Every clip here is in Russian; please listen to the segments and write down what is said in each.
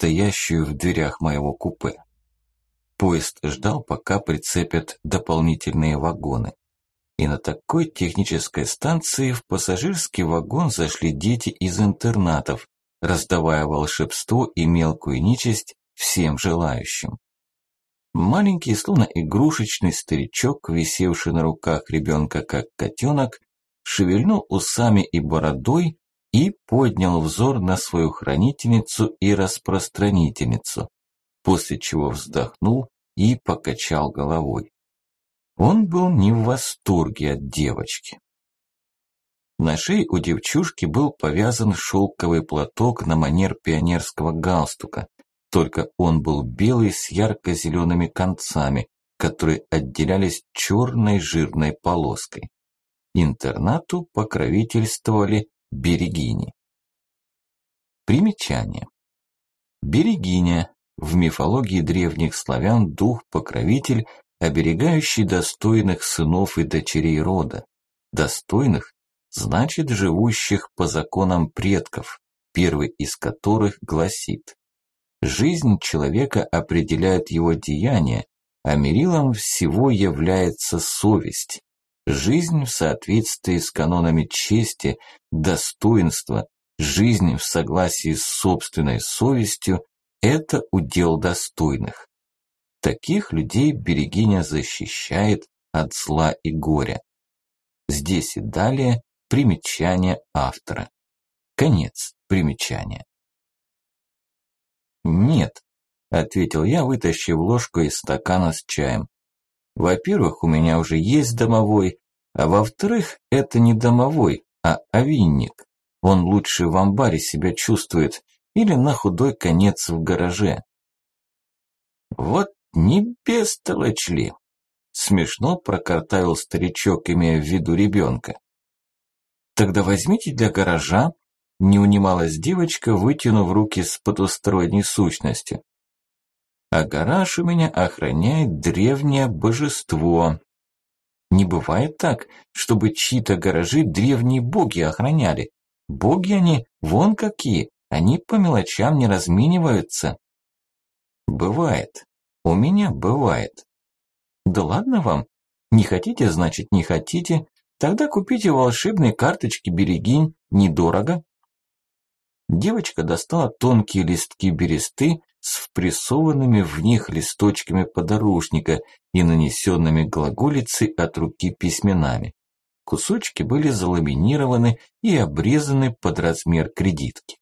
стоящую в дверях моего купе. Поезд ждал, пока прицепят дополнительные вагоны. И на такой технической станции в пассажирский вагон зашли дети из интернатов, раздавая волшебство и мелкую нечисть всем желающим. Маленький, словно игрушечный старичок, висевший на руках ребенка как котенок, шевельнул усами и бородой и поднял взор на свою хранительницу и распространительницу, после чего вздохнул и покачал головой. Он был не в восторге от девочки. На шее у девчушки был повязан шелковый платок на манер пионерского галстука, только он был белый с ярко-зелеными концами, которые отделялись черной жирной полоской. Интернату покровительствовали берегини. Примечание. Берегиня. В мифологии древних славян дух-покровитель, оберегающий достойных сынов и дочерей рода. Достойных значит живущих по законам предков, первый из которых гласит: жизнь человека определяет его деяния, а мерилом всего является совесть. Жизнь в соответствии с канонами чести, достоинства, жизнь в согласии с собственной совестью – это удел достойных. Таких людей берегиня защищает от зла и горя. Здесь и далее примечание автора. Конец примечания. «Нет», – ответил я, вытащив ложку из стакана с чаем. «Во-первых, у меня уже есть домовой, а во-вторых, это не домовой, а овинник. Он лучше в амбаре себя чувствует или на худой конец в гараже». «Вот не бестолочь ли?» – смешно прокартавил старичок, имея в виду ребенка. «Тогда возьмите для гаража», – не унималась девочка, вытянув руки с потусторонней сущностью. «А гараж у меня охраняет древнее божество. Не бывает так, чтобы чьи-то гаражи древние боги охраняли. Боги они вон какие, они по мелочам не размениваются». «Бывает. У меня бывает». «Да ладно вам. Не хотите, значит не хотите. Тогда купите волшебные карточки берегинь, недорого». Девочка достала тонкие листки бересты с впрессованными в них листочками подорожника и нанесенными глаголицей от руки письменами. Кусочки были заламинированы и обрезаны под размер кредитки.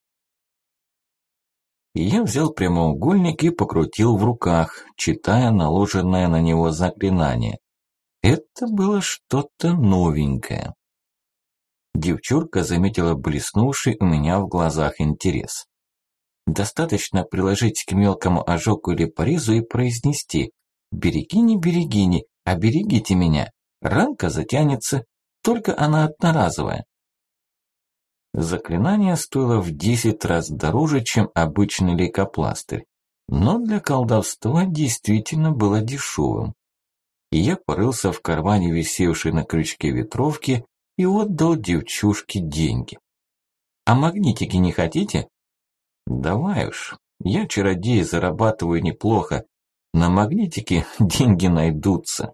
Я взял прямоугольник и покрутил в руках, читая наложенное на него заклинание. Это было что-то новенькое. Девчурка заметила блеснувший у меня в глазах интерес. Достаточно приложить к мелкому ожогу или порезу и произнести: «Берегини, берегини, оберегите меня, ранка затянется, только она одноразовая». Заклинание стоило в 10 раз дороже, чем обычный лейкопластырь, но для колдовства действительно было дешевым. И я порылся в кармане, висевшей на крючке ветровки, и отдал девчушке деньги. «А магнитики не хотите?» «Давай уж, я чародей, зарабатываю неплохо, на магнитики деньги найдутся».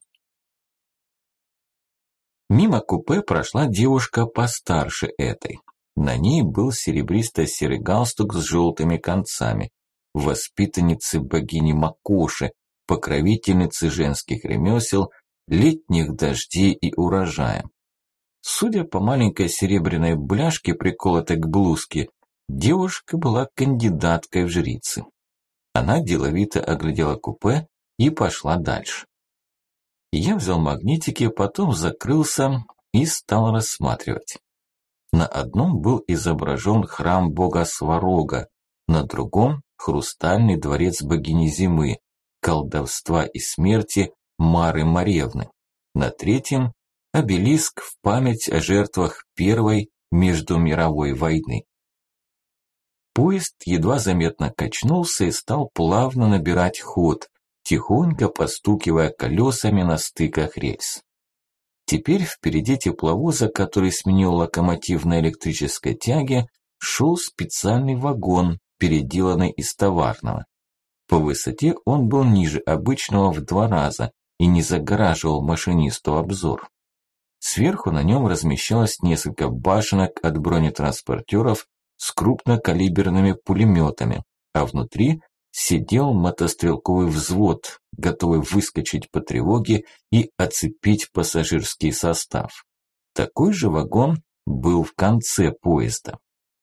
Мимо купе прошла девушка постарше этой. На ней был серебристо-серый галстук с желтыми концами, воспитанницы богини Макоши, покровительницы женских ремесел, летних дождей и урожая. Судя по маленькой серебряной бляшке, приколотой к блузке, девушка была кандидаткой в жрицы. Она деловито оглядела купе и пошла дальше. Я взял магнитики, потом закрылся и стал рассматривать. На одном был изображен храм бога Сварога, на другом – хрустальный дворец богини Зимы, колдовства и смерти Мары Маревны, на третьем – обелиск в память о жертвах Первой междумировой войны. Поезд едва заметно качнулся и стал плавно набирать ход, тихонько постукивая колесами на стыках рельс. Теперь впереди тепловоза, который сменил локомотив на электрической тяге, шел специальный вагон, переделанный из товарного. По высоте он был ниже обычного в 2 раза и не загораживал машинисту обзор. Сверху на нем размещалось несколько башенок от бронетранспортеров с крупнокалиберными пулеметами, а внутри сидел мотострелковый взвод, готовый выскочить по тревоге и оцепить пассажирский состав. Такой же вагон был в конце поезда.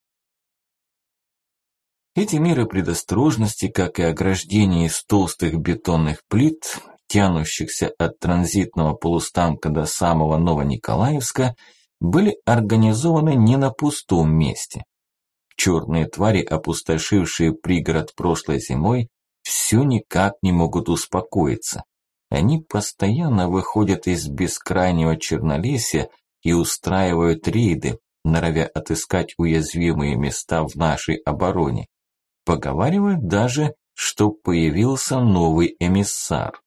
Эти меры предосторожности, как и ограждение из толстых бетонных плит, тянущихся от транзитного полустанка до самого Новониколаевска, были организованы не на пустом месте. Черные твари, опустошившие пригород прошлой зимой, все никак не могут успокоиться. Они постоянно выходят из бескрайнего чернолесья и устраивают рейды, норовя отыскать уязвимые места в нашей обороне. Поговаривают даже, что появился новый эмиссар.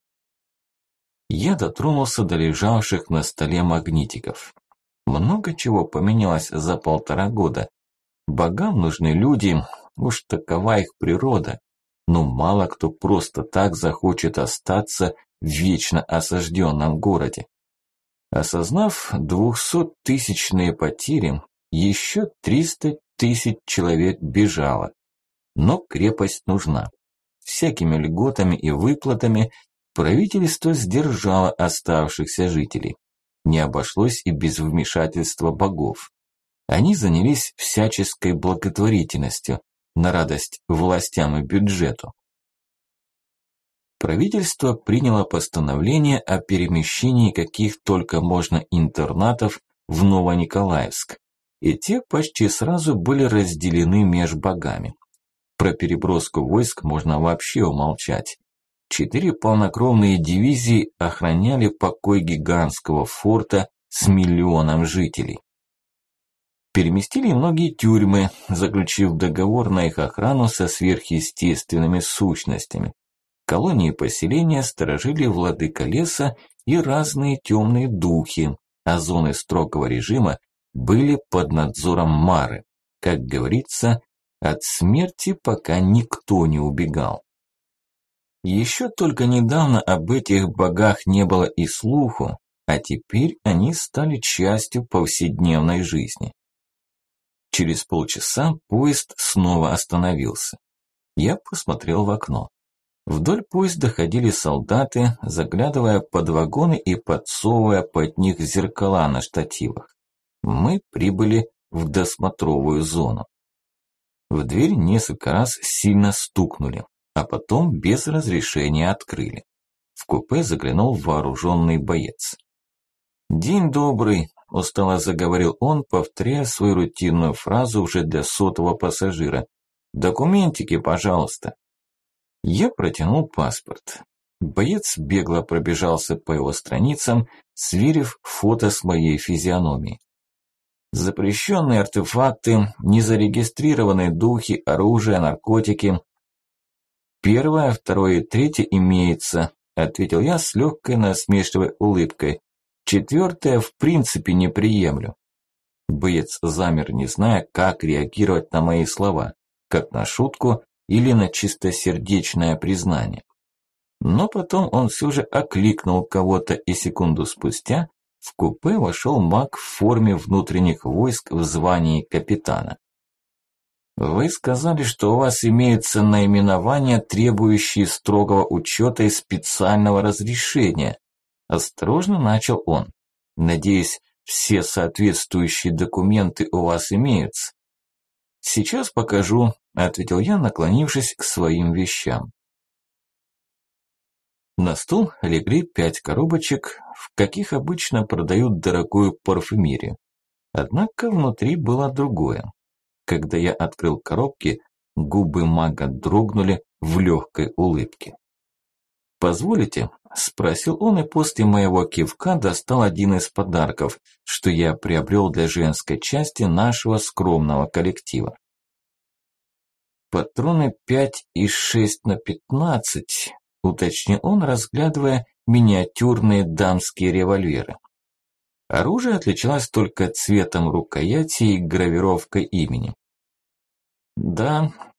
Я дотронулся до лежавших на столе магнитиков. Много чего поменялось за 1,5 года. Богам нужны люди, уж такова их природа. Но мало кто просто так захочет остаться в вечно осажденном городе. Осознав 200-тысячные потери, еще 300 тысяч человек бежало. Но крепость нужна. Всякими льготами и выплатами правительство сдержало оставшихся жителей. Не обошлось и без вмешательства богов. Они занялись всяческой благотворительностью, на радость властям и бюджету. Правительство приняло постановление о перемещении каких только можно интернатов в Новониколаевск, и те почти сразу были разделены меж богами. Про переброску войск можно вообще умолчать. 4 полнокровные дивизии охраняли покой гигантского форта с 1 миллионом жителей. Переместили многие тюрьмы, заключив договор на их охрану со сверхъестественными сущностями. Колонии поселения сторожили владыка леса и разные темные духи, а зоны строгого режима были под надзором Мары. Как говорится, от смерти пока никто не убегал. Еще только недавно об этих богах не было и слуху, а теперь они стали частью повседневной жизни. Через полчаса поезд снова остановился. Я посмотрел в окно. Вдоль поезда ходили солдаты, заглядывая под вагоны и подсовывая под них зеркала на штативах. Мы прибыли в досмотровую зону. В дверь несколько раз сильно стукнули, а потом без разрешения открыли. В купе заглянул вооруженный боец. «День добрый», – устало заговорил он, повторяя свою рутинную фразу уже для 100-го пассажира. «Документики, пожалуйста». Я протянул паспорт. Боец бегло пробежался по его страницам, сверив фото с моей физиономией. Запрещенные артефакты, незарегистрированные духи, оружие, наркотики. 1, 2 и 3 имеется, ответил я с легкой насмешливой улыбкой. 4 в принципе не приемлю. Боец замер, не зная, как реагировать на мои слова, как на шутку или на чистосердечное признание. Но потом он все же окликнул кого-то, и секунду спустя в купе вошел маг в форме внутренних войск в звании капитана. «Вы сказали, что у вас имеются наименования, требующие строгого учета и специального разрешения». Осторожно начал он. «Надеюсь, все соответствующие документы у вас имеются». «Сейчас покажу», – ответил я, наклонившись к своим вещам. На стол легли 5 коробочек, в каких обычно продают дорогую парфюмерию. Однако внутри было другое. Когда я открыл коробки, губы мага дрогнули в легкой улыбке. «Позволите?» – спросил он, и после моего кивка достал один из подарков, что я приобрел для женской части нашего скромного коллектива. «Патроны 5 и 6 на 15», – уточнил он, разглядывая миниатюрные дамские револьверы. Оружие отличалось только цветом рукояти и гравировкой имени. «Да,